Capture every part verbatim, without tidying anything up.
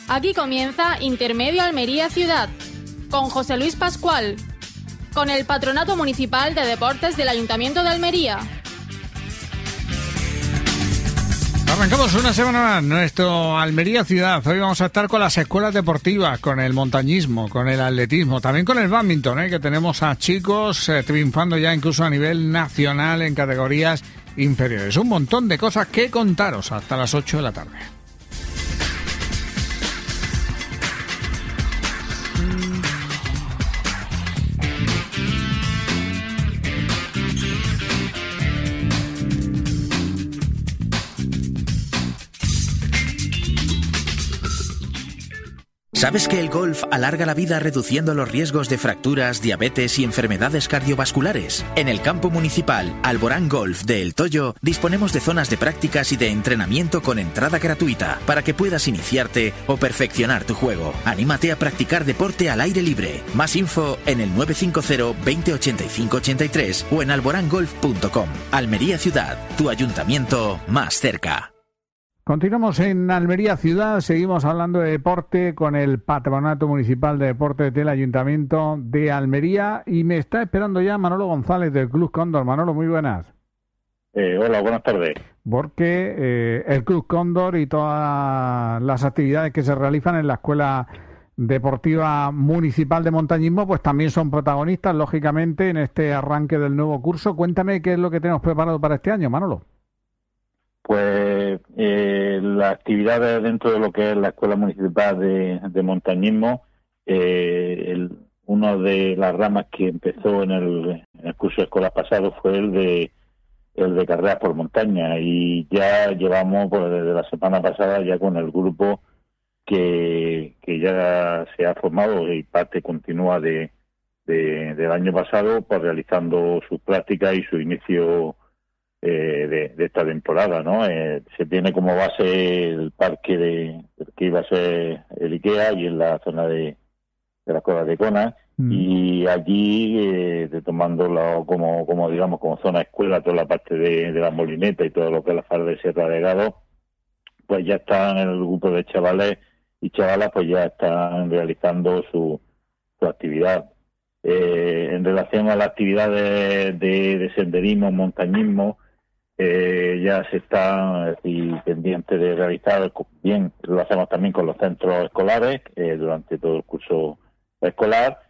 Aquí comienza Intermedio Almería Ciudad, con José Luis Pascual, con el Patronato Municipal de Deportes del Ayuntamiento de Almería. Arrancamos una semana más nuestro Almería Ciudad. Hoy vamos a estar con las escuelas deportivas, con el montañismo, con el atletismo, también con el bádminton, ¿eh? Que tenemos a chicos eh, triunfando ya incluso a nivel nacional en categorías inferiores. Un montón de cosas que contaros hasta las ocho de la tarde. ¿Sabes que el golf alarga la vida reduciendo los riesgos de fracturas, diabetes y enfermedades cardiovasculares? En el campo municipal Alborán Golf de El Toyo disponemos de zonas de prácticas y de entrenamiento con entrada gratuita para que puedas iniciarte o perfeccionar tu juego. Anímate a practicar deporte al aire libre. Más info en el nueve cinco cero, veinte, ochenta y cinco, ochenta y tres o en alborán golf punto com. Almería Ciudad, tu ayuntamiento más cerca. Continuamos en Almería Ciudad, seguimos hablando de deporte con el Patronato Municipal de Deportes del Ayuntamiento de Almería y me está esperando ya Manolo González del Club Cóndor. Manolo, muy buenas. Eh, hola, buenas tardes. Porque eh, el Club Cóndor y todas las actividades que se realizan en la Escuela Deportiva Municipal de Montañismo pues también son protagonistas, lógicamente, en este arranque del nuevo curso. Cuéntame qué es lo que tenemos preparado para este año, Manolo. Pues eh, las actividades dentro de lo que es la Escuela Municipal de, de Montañismo, eh, el, una de las ramas que empezó en el, en el curso escolar pasado fue el de el de carreras por montaña y ya llevamos pues, desde la semana pasada ya con el grupo que, que ya se ha formado y parte continúa de, de del año pasado pues realizando sus prácticas y su inicio Eh, de, de esta temporada, ¿no? Eh, se tiene como base el parque de que iba a ser el IKEA y en la zona de, de la Cueva de Cona mm. y allí eh, de tomándolo como como digamos como zona escuela toda la parte de, de la molineta y todo lo que es la falda de Sierra de Gado, pues ya están en el grupo de chavales y chavalas pues ya están realizando su, su actividad. Eh, en relación a las actividades de, de senderismo, montañismo, Eh, ya se está y pendiente de realizar, bien, lo hacemos también con los centros escolares eh, durante todo el curso escolar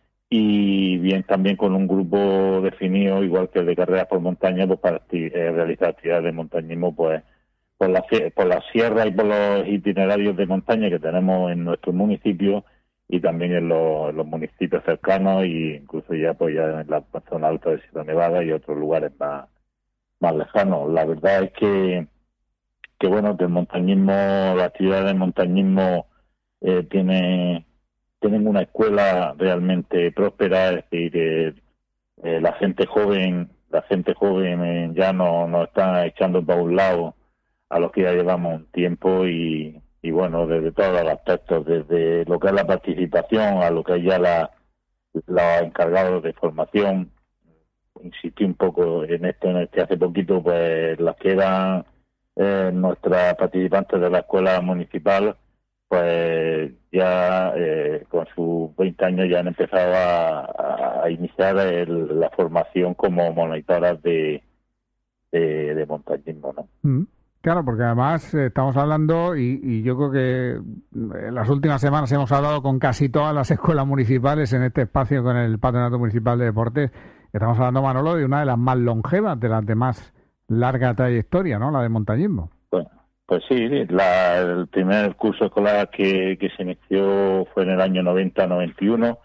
y bien también con un grupo definido, igual que el de carreras por montaña, pues para acti- eh, realizar actividades de montañismo pues por la, por la sierra y por los itinerarios de montaña que tenemos en nuestro municipio y también en los, en los municipios cercanos e incluso ya pues ya en la zona alta de Sierra Nevada y otros lugares más más lejano. La verdad es que, que bueno, que el montañismo, la actividad del montañismo eh, tiene tienen una escuela realmente próspera, es decir, eh, eh, la gente joven, la gente joven eh, ya no, no está echando para un lado a los que ya llevamos un tiempo y, y bueno, desde todos los aspectos, desde lo que es la participación a lo que es ya la, los encargados de formación. Insistí un poco en esto, en este hace poquito, pues las que eran eh, nuestras participantes de la escuela municipal, pues ya eh, con sus veinte años ya han empezado a, a iniciar el, la formación como monitoras de, de, de montañismo, ¿no? Mm. Claro, porque además eh, estamos hablando, y, y yo creo que en las últimas semanas hemos hablado con casi todas las escuelas municipales en este espacio con el Patronato Municipal de Deportes. Estamos hablando, Manolo, de una de las más longevas, de las de más larga trayectoria, ¿no? La de montañismo. Pues, pues sí, la, el primer curso escolar que, que se inició fue en el año noventa noventa y uno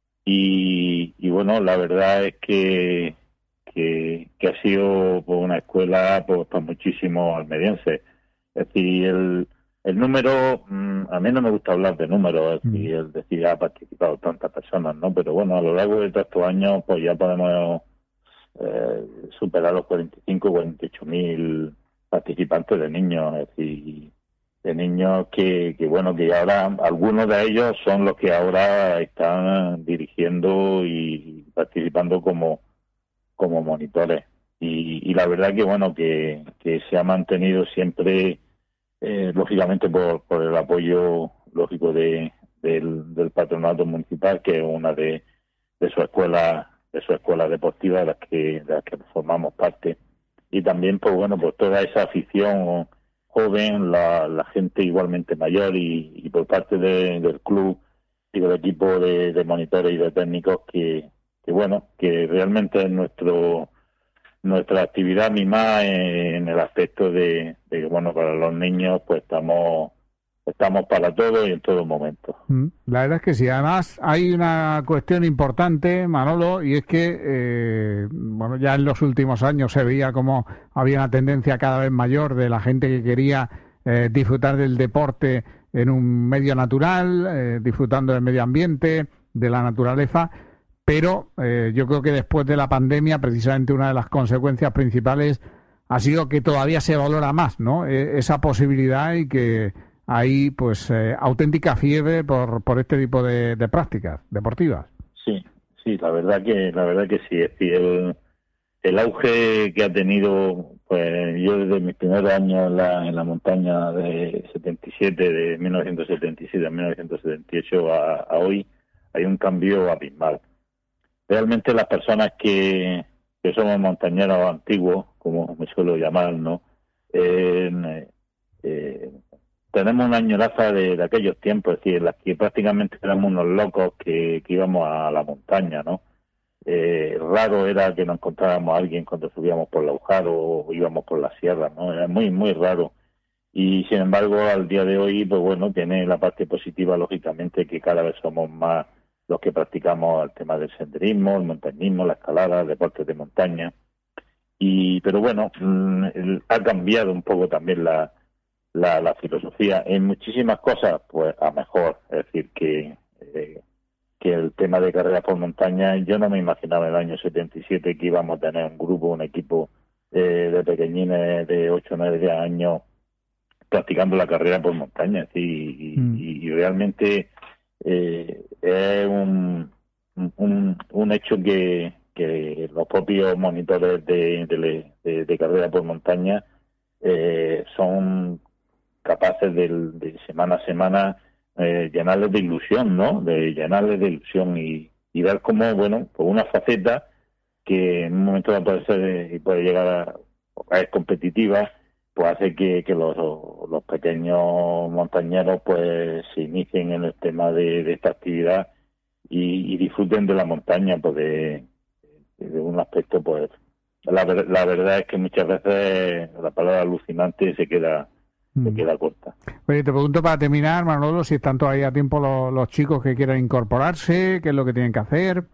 y, y bueno, la verdad es que Que, que ha sido pues, una escuela pues, para muchísimos almerienses. Es decir, el, el número, mmm, a mí no me gusta hablar de números, es decir, el decir ha participado tantas personas, ¿no? Pero bueno, a lo largo de todos estos años, pues ya podemos eh, superar los cuarenta y cinco, cuarenta y ocho mil participantes de niños, es decir, de niños que, que, bueno, que ahora algunos de ellos son los que ahora están dirigiendo y participando como como monitores y, y la verdad que bueno que, que se ha mantenido siempre eh, lógicamente por, por el apoyo lógico de, del, del patronato municipal, que es una de, de sus escuelas de su escuela deportiva de las que de las que formamos parte, y también pues bueno pues toda esa afición joven, la, la gente igualmente mayor y, y por parte de, del club y del equipo de, de monitores y de técnicos que, que bueno que realmente es nuestro nuestra actividad misma en, en el aspecto de, de que bueno para los niños pues estamos estamos para todo y en todo momento. La verdad es que sí. Además hay una cuestión importante, Manolo, y es que eh, bueno ya en los últimos años se veía como había una tendencia cada vez mayor de la gente que quería eh, disfrutar del deporte en un medio natural, eh, disfrutando del medio ambiente, de la naturaleza, pero eh, yo creo que después de la pandemia precisamente una de las consecuencias principales ha sido que todavía se valora más, ¿no? Eh, esa posibilidad y que hay pues eh, auténtica fiebre por por este tipo de, de prácticas deportivas. Sí, sí, la verdad que la verdad que sí, es decir, el, el auge que ha tenido, pues yo desde mis primeros años en la, en la montaña de setenta y siete, de mil novecientos setenta y siete a mil novecientos setenta y ocho a, a hoy, hay un cambio abismal. Realmente las personas que, que somos montañeros antiguos, como me suelo llamar, ¿no? Eh, eh, tenemos una añoranza de, de aquellos tiempos, es decir, en las que prácticamente éramos unos locos que, que íbamos a la montaña, ¿no? Eh, raro era que nos encontráramos a alguien cuando subíamos por la Ujaro o íbamos por la sierra, ¿no? Era muy, muy raro. Y sin embargo, al día de hoy, pues bueno, tiene la parte positiva, lógicamente, que cada vez somos más los que practicamos el tema del senderismo, el montañismo, la escalada, el deporte de montaña. Y, pero bueno, ha cambiado un poco también la La, la filosofía en muchísimas cosas, pues a mejor. Es decir, que eh, que el tema de carreras por montaña, yo no me imaginaba en el año setenta y siete que íbamos a tener un grupo, un equipo eh, de pequeñines de ocho o nueve años practicando la carrera por montaña. ¿Sí? Y, mm. y, y realmente eh, es un, un, un hecho que, que los propios monitores de, de, de, de carrera por montaña eh, son capaces de, de semana a semana eh, llenarles de ilusión, ¿no? De llenarles de ilusión y, y ver cómo, bueno, pues una faceta que en un momento puede ser y puede llegar a, a es competitiva, pues hace que, que los, los pequeños montañeros pues se inicien en el tema de, de esta actividad y, y disfruten de la montaña, pues de, de un aspecto, pues la, la verdad es que muchas veces la palabra alucinante se queda se queda corta. Oye, te pregunto para terminar, Manolo, si están todavía a tiempo los, los chicos que quieran incorporarse, qué es lo que tienen que hacer.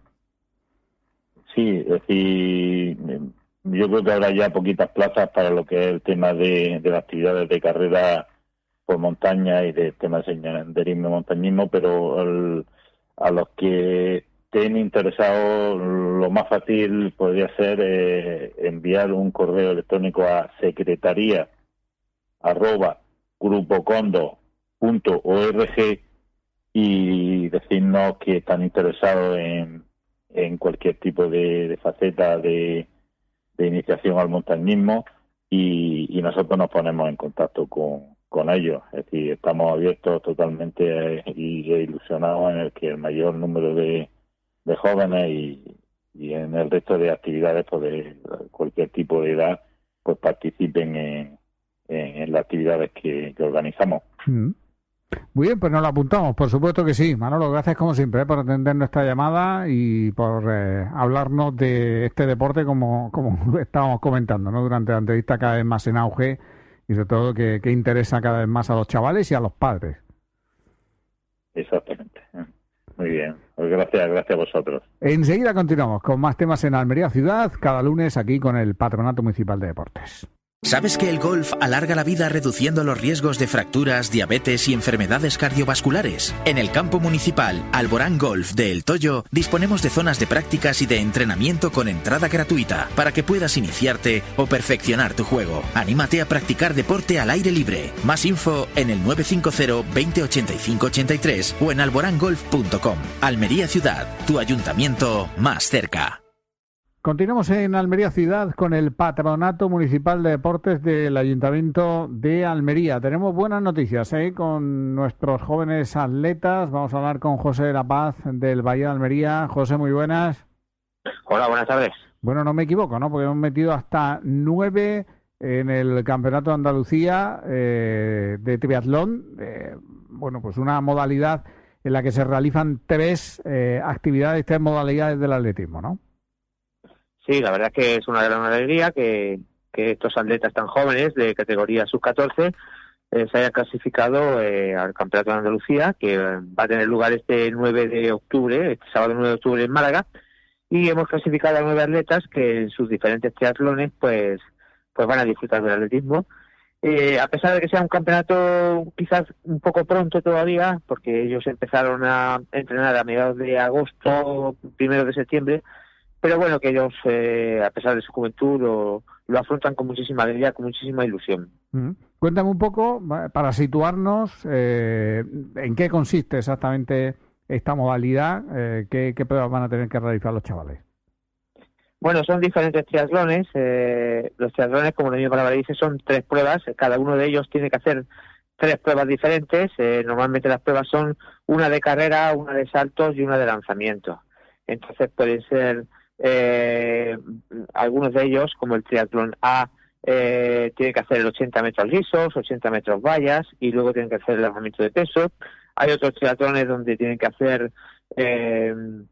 Sí, es decir, yo creo que habrá ya poquitas plazas para lo que es el tema de, de las actividades de carrera por montaña y de temas de senderismo y montañismo, pero el, a los que estén interesados, lo más fácil podría ser eh, enviar un correo electrónico a secretaría arroba grupocondo punto org y decirnos que están interesados en, en cualquier tipo de, de faceta de, de iniciación al montañismo y, y nosotros nos ponemos en contacto con, con ellos. Es decir, estamos abiertos totalmente y ilusionados en el que el mayor número de, de jóvenes y, y en el resto de actividades pues de cualquier tipo de edad pues participen en en las actividades que, que organizamos. Mm. Muy bien, pues nos lo apuntamos, por supuesto que sí. Manolo, gracias como siempre eh, por atender nuestra llamada y por eh, hablarnos de este deporte como, como estábamos comentando, ¿no? Durante la entrevista, cada vez más en auge y sobre todo que, que interesa cada vez más a los chavales y a los padres. Exactamente. Muy bien, pues gracias, gracias a vosotros. Enseguida continuamos con más temas en Almería Ciudad, cada lunes aquí con el Patronato Municipal de Deportes. ¿Sabes que el golf alarga la vida reduciendo los riesgos de fracturas, diabetes y enfermedades cardiovasculares? En el campo municipal Alborán Golf de El Toyo disponemos de zonas de prácticas y de entrenamiento con entrada gratuita para que puedas iniciarte o perfeccionar tu juego. Anímate a practicar deporte al aire libre. Más info en el nueve cinco cero veinte ochenta y cinco ochenta y tres o en alborangolf punto com. Almería Ciudad, tu ayuntamiento más cerca. Continuamos en Almería Ciudad con el Patronato Municipal de Deportes del Ayuntamiento de Almería. Tenemos buenas noticias ¿eh? con nuestros jóvenes atletas. Vamos a hablar con José de la Paz del Valle de Almería. José, muy buenas. Hola, buenas tardes. Bueno, no me equivoco, ¿no? Porque hemos metido hasta nueve en el Campeonato de Andalucía eh, de triatlón. Eh, bueno, pues una modalidad en la que se realizan tres eh, actividades, tres modalidades del atletismo, ¿no? Sí, la verdad es que es una gran alegría que, que estos atletas tan jóvenes de categoría sub catorce eh, se hayan clasificado eh, al Campeonato de Andalucía, que va a tener lugar este nueve de octubre, este sábado nueve de octubre en Málaga, y hemos clasificado a nueve atletas que en sus diferentes triatlones pues, pues van a disfrutar del atletismo. Eh, a pesar de que sea un campeonato quizás un poco pronto todavía, porque ellos empezaron a entrenar a mediados de agosto, primero de septiembre, pero bueno, que ellos, eh, a pesar de su juventud, lo, lo afrontan con muchísima alegría, con muchísima ilusión. Mm. Cuéntame un poco, para situarnos, eh, en qué consiste exactamente esta modalidad, eh, qué, qué pruebas van a tener que realizar los chavales. Bueno, son diferentes triatlones. Eh, los triatlones, como la misma palabra dice, son tres pruebas. Cada uno de ellos tiene que hacer tres pruebas diferentes. Eh, normalmente las pruebas son una de carrera, una de saltos y una de lanzamiento. Entonces pueden ser eh, algunos de ellos, como el triatlón A, eh, tienen que hacer el ochenta metros lisos, ochenta metros vallas, y luego tienen que hacer el lanzamiento de peso. Hay otros triatlones donde tienen que hacer eh,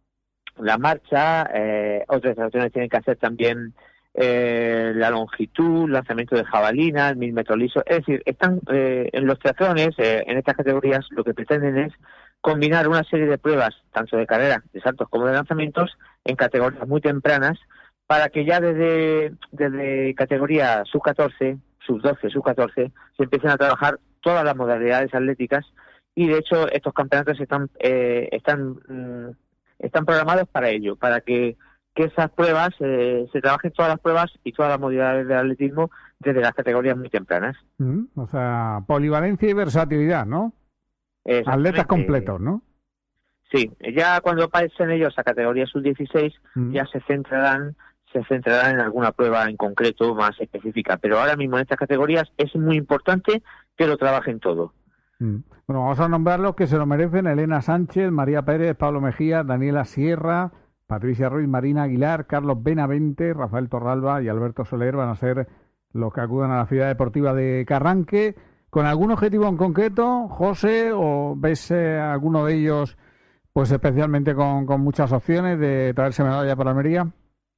la marcha, eh, otros triatlones tienen que hacer también eh, la longitud, lanzamiento de jabalina, el mil metros lisos. Es decir, están eh, en los triatlones, eh, en estas categorías, lo que pretenden es combinar una serie de pruebas, tanto de carrera, de saltos como de lanzamientos, en categorías muy tempranas, para que ya desde, desde categoría sub catorce, sub doce, sub catorce, se empiecen a trabajar todas las modalidades atléticas, y de hecho estos campeonatos están eh, están mm, están programados para ello, para que, que esas pruebas, eh, se trabajen todas las pruebas y todas las modalidades del atletismo desde las categorías muy tempranas. Mm, o sea, polivalencia y versatilidad, ¿no? Atletas completos, ¿no? Sí, ya cuando pasen ellos a categoría sub dieciséis, mm. ya se centrarán se centrarán en alguna prueba en concreto más específica, pero ahora mismo en estas categorías es muy importante que lo trabajen todo. Mm. Bueno, vamos a nombrar los que se lo merecen: Elena Sánchez, María Pérez, Pablo Mejía, Daniela Sierra, Patricia Ruiz, Marina Aguilar, Carlos Benavente, Rafael Torralba y Alberto Soler van a ser los que acudan a la ciudad deportiva de Carranque. ¿Con algún objetivo en concreto, José, o ves eh, alguno de ellos pues especialmente con, con muchas opciones de traerse medalla para Almería?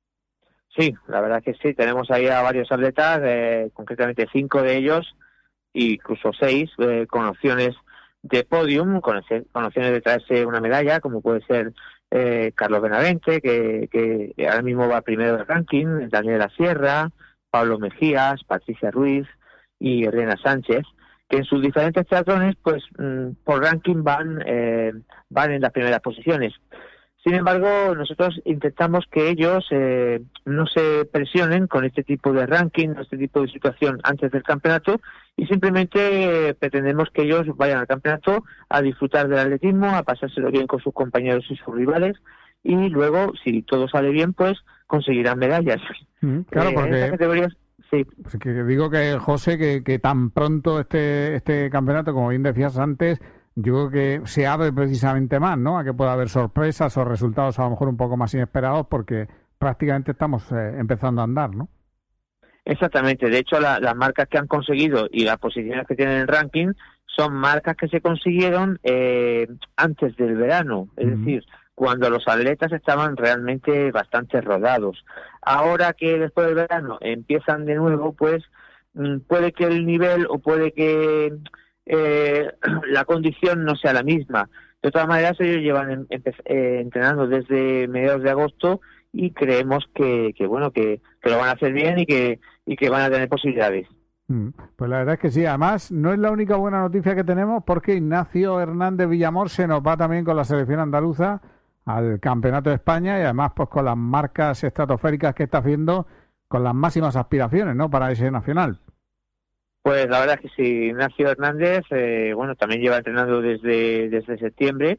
Sí, la verdad que sí, tenemos ahí a varios atletas, eh, concretamente cinco de ellos, incluso seis, eh, con opciones de podium, con, con opciones de traerse una medalla, como puede ser eh, Carlos Benavente, que, que ahora mismo va primero del ranking, Daniela Sierra, Pablo Mejías, Patricia Ruiz y Elena Sánchez, que en sus diferentes triatlones, pues mmm, por ranking van eh, van en las primeras posiciones. Sin embargo, nosotros intentamos que ellos eh, no se presionen con este tipo de ranking, este tipo de situación antes del campeonato, y simplemente eh, pretendemos que ellos vayan al campeonato a disfrutar del atletismo, a pasárselo bien con sus compañeros y sus rivales, y luego, si todo sale bien, pues conseguirán medallas. Mm, claro, eh, porque... En estas categorías, sí. Pues que digo que, José, que, que tan pronto este, este campeonato, como bien decías antes, yo creo que se abre precisamente más, ¿no? A que pueda haber sorpresas o resultados a lo mejor un poco más inesperados, porque prácticamente estamos eh, empezando a andar, ¿no? Exactamente. De hecho, la, las marcas que han conseguido y las posiciones que tienen en el ranking son marcas que se consiguieron eh, antes del verano. Es uh-huh. decir, cuando los atletas estaban realmente bastante rodados. Ahora que después del verano empiezan de nuevo, pues puede que el nivel o puede que eh, la condición no sea la misma. De todas maneras, ellos llevan en, en, eh, entrenando desde mediados de agosto y creemos que, que bueno que, que lo van a hacer bien y que y que van a tener posibilidades. Pues la verdad es que sí. Además, no es la única buena noticia que tenemos, porque Ignacio Hernández Villamor se nos va también con la selección andaluza al Campeonato de España, y además pues con las marcas estratosféricas que está haciendo, con las máximas aspiraciones, ¿no?, para ese nacional. Pues la verdad es que sí, Ignacio Hernández, eh, bueno, también lleva entrenando desde desde septiembre,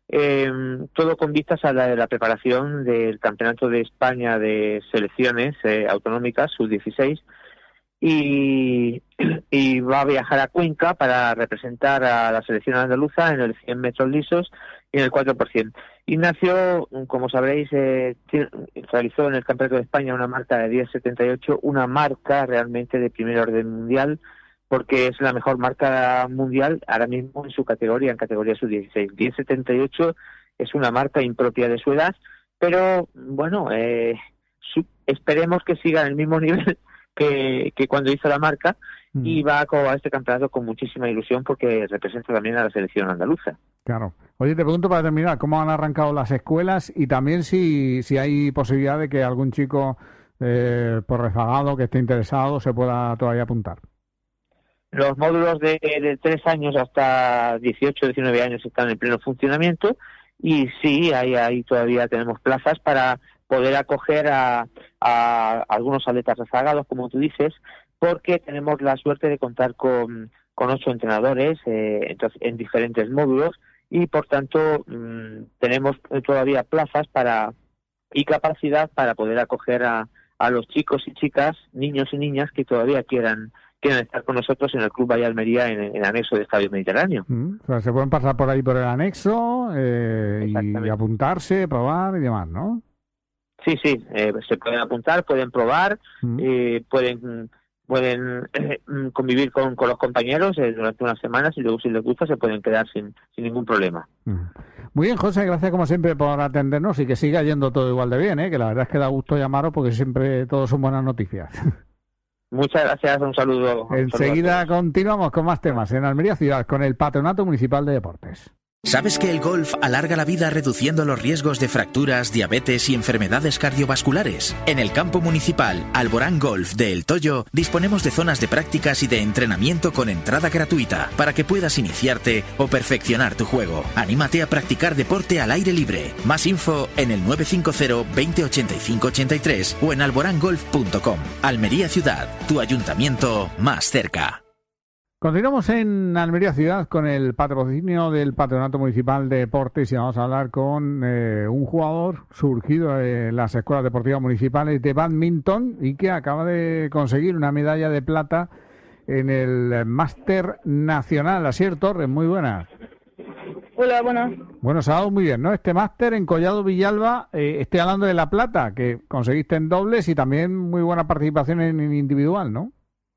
eh, todo con vistas a la, la preparación del Campeonato de España de Selecciones eh, Autonómicas sub dieciséis, y, y va a viajar a Cuenca para representar a la selección andaluza en el cien metros lisos y en el cuatro por ciento. Ignacio, como sabréis, eh, realizó en el Campeonato de España una marca de diez setenta y ocho, una marca realmente de primer orden mundial, porque es la mejor marca mundial ahora mismo en su categoría, en categoría sub dieciséis. diez setenta y ocho es una marca impropia de su edad, pero bueno, eh, su, esperemos que siga en el mismo nivel que, que cuando hizo la marca, mm. y va a este campeonato con muchísima ilusión porque representa también a la selección andaluza. Claro. Oye, te pregunto para terminar, ¿cómo han arrancado las escuelas? Y también si, si hay posibilidad de que algún chico eh, por rezagado que esté interesado se pueda todavía apuntar. Los módulos de, de tres años hasta dieciocho, diecinueve años están en pleno funcionamiento, y sí, ahí, ahí todavía tenemos plazas para poder acoger a, a algunos atletas rezagados, como tú dices, porque tenemos la suerte de contar con, con ocho entrenadores eh, entonces, en diferentes módulos, y por tanto mmm, tenemos todavía plazas para y capacidad para poder acoger a, a los chicos y chicas, niños y niñas que todavía quieran quieran estar con nosotros en el Club Valle Almería en el anexo de Estadio Mediterráneo. Mm, o sea, se pueden pasar por ahí por el anexo eh, y apuntarse, probar y demás, ¿no? Sí, sí, eh, se pueden apuntar, pueden probar, mm. eh, pueden pueden eh, convivir con, con los compañeros eh, durante unas semanas, y luego si les gusta se pueden quedar sin, sin ningún problema. Mm. Muy bien, José, gracias como siempre por atendernos y que siga yendo todo igual de bien, ¿eh? Que la verdad es que da gusto llamaros porque siempre todos son buenas noticias. Muchas gracias, un saludo. Enseguida un saludo continuamos con más temas en Almería Ciudad con el Patronato Municipal de Deportes. ¿Sabes que el golf alarga la vida reduciendo los riesgos de fracturas, diabetes y enfermedades cardiovasculares? En el campo municipal Alborán Golf de El Toyo disponemos de zonas de prácticas y de entrenamiento con entrada gratuita para que puedas iniciarte o perfeccionar tu juego. Anímate a practicar deporte al aire libre. Más info en el nueve cinco cero, veinte ochenta y cinco ochenta y tres o en alborán golf punto com. Almería Ciudad, tu ayuntamiento más cerca. Continuamos en Almería Ciudad con el patrocinio del Patronato Municipal de Deportes y vamos a hablar con eh, un jugador surgido en las escuelas deportivas municipales de bádminton y que acaba de conseguir una medalla de plata en el Máster Nacional. Asier Torres, muy buenas. Hola, buenas. Bueno, se ha dado muy bien, ¿no? Este máster en Collado Villalba, eh, estoy hablando de la plata, que conseguiste en dobles y también muy buena participación en individual, ¿no?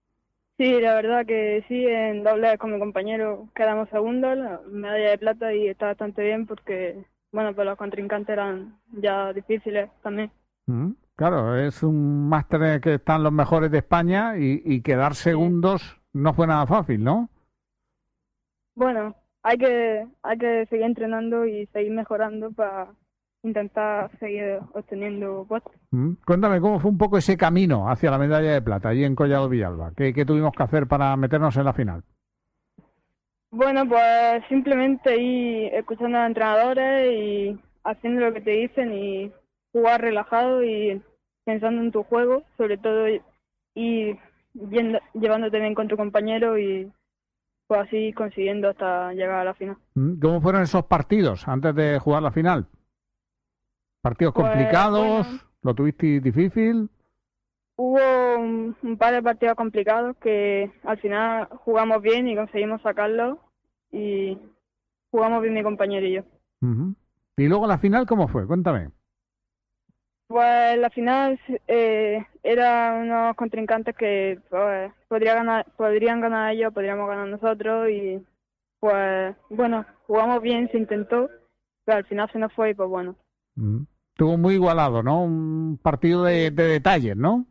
Sí, la verdad que sí, en doble con mi compañero quedamos segundos, la medalla de plata, y está bastante bien porque, bueno, pues los contrincantes eran ya difíciles también. Mm, claro, es un máster que están los mejores de España y, y quedar segundos sí. No fue nada fácil, ¿no? Bueno, hay que hay que seguir entrenando y seguir mejorando para intentar seguir obteniendo puestos. Mm. Cuéntame, ¿cómo fue un poco ese camino hacia la medalla de plata allí en Collado Villalba? ¿Qué, qué tuvimos que hacer para meternos en la final? Bueno, pues simplemente ir escuchando a los entrenadores y haciendo lo que te dicen y jugar relajado y pensando en tu juego, sobre todo, y yendo, llevándote bien con tu compañero y pues así consiguiendo hasta llegar a la final. Mm. ¿Cómo fueron esos partidos antes de jugar la final? ¿Partidos pues, complicados? Bueno, ¿lo tuviste difícil? Hubo un, un par de partidos complicados que al final jugamos bien y conseguimos sacarlos y jugamos bien mi compañero y yo. Uh-huh. ¿Y luego la final cómo fue? Cuéntame. Pues la final eh, eran unos contrincantes que pues, podría ganar, podrían ganar ellos, podríamos ganar nosotros y pues bueno, jugamos bien, se intentó, pero al final se nos fue y pues bueno. Uh-huh. Estuvo muy igualado, ¿no? Un partido de, de detalles, ¿no?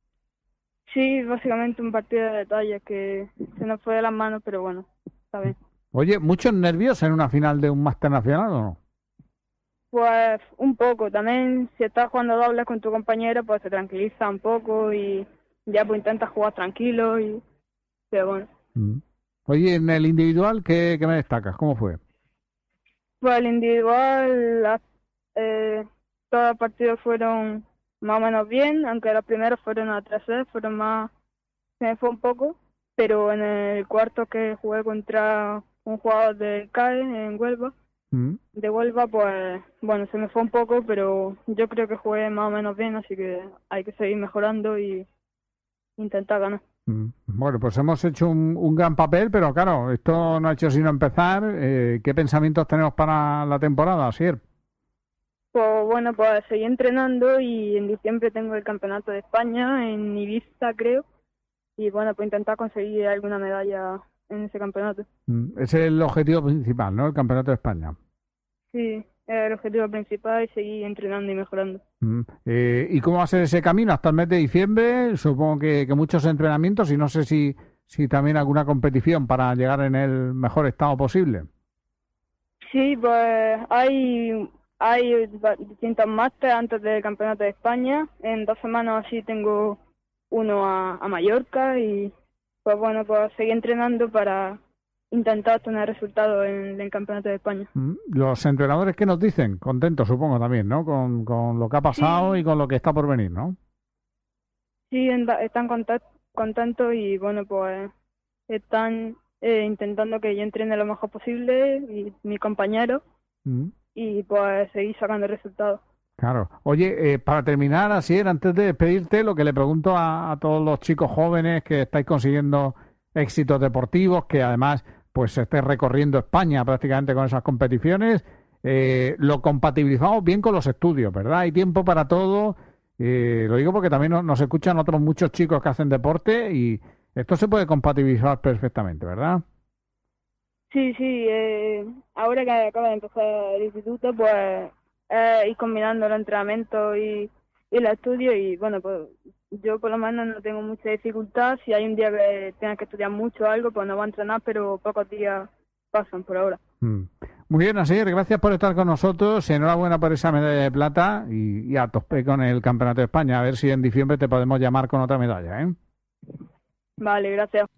Sí, básicamente un partido de detalles que se nos fue de las manos, pero bueno, está bien. Oye, ¿muchos nervios en una final de un máster nacional o no? Pues un poco. También si estás jugando dobles con tu compañero, pues se tranquiliza un poco y ya pues intentas jugar tranquilo y... pero bueno. Mm. Oye, en el individual, ¿qué, qué me destacas? ¿Cómo fue? Pues el individual... La, eh, todos los partidos fueron más o menos bien, aunque los primeros fueron a tres sets, fueron más, se me fue un poco, pero en el cuarto que jugué contra un jugador del C A E en Huelva, Mm. de Huelva, pues bueno, se me fue un poco, pero yo creo que jugué más o menos bien, así que hay que seguir mejorando y intentar ganar. Mm. Bueno, pues hemos hecho un, un gran papel, pero claro, esto no ha hecho sino empezar. Eh, ¿qué pensamientos tenemos para la temporada, Asier? Pues bueno, pues seguí entrenando y en diciembre tengo el Campeonato de España en Ibiza, creo, y bueno, pues intentar conseguir alguna medalla en ese campeonato. Mm. Ese es el objetivo principal, ¿no? El Campeonato de España. Sí, es el objetivo principal y seguir entrenando y mejorando. Mm. Eh, ¿y cómo va a ser ese camino hasta el mes de diciembre? Supongo que, que muchos entrenamientos y no sé si, si también alguna competición para llegar en el mejor estado posible. Sí, pues hay, hay va- distintos másteres antes del Campeonato de España. En dos semanas así tengo uno a, a Mallorca y pues bueno, pues seguir entrenando para intentar tener resultados en el Campeonato de España. Mm. Los entrenadores, ¿qué nos dicen? Contentos, supongo también, ¿no? Con, con lo que ha pasado Sí. y con lo que está por venir, ¿no? Sí, en- están content- contentos y bueno, pues están eh, intentando que yo entrene lo mejor posible y mi compañero Mm. y pues seguir sacando resultados. Claro. Oye, eh, para terminar, Asier, antes de despedirte, lo que le pregunto a, a todos los chicos jóvenes que estáis consiguiendo éxitos deportivos, que además pues estáis recorriendo España prácticamente con esas competiciones, eh, lo compatibilizamos bien con los estudios, ¿verdad? Hay tiempo para todo. Eh, lo digo porque también nos, nos escuchan otros muchos chicos que hacen deporte y esto se puede compatibilizar perfectamente, ¿verdad? Sí, sí, eh, ahora que acaba de empezar el instituto, pues eh, ir combinando el entrenamiento y, y el estudio y bueno, pues yo por lo menos no tengo mucha dificultad. Si hay un día que tenga que estudiar mucho o algo, pues no voy a entrenar, pero pocos días pasan por ahora. Mm. Muy bien, Asier, gracias por estar con nosotros. Enhorabuena por esa medalla de plata y, y a tope con el Campeonato de España. A ver si en diciembre te podemos llamar con otra medalla, ¿eh? Vale, gracias.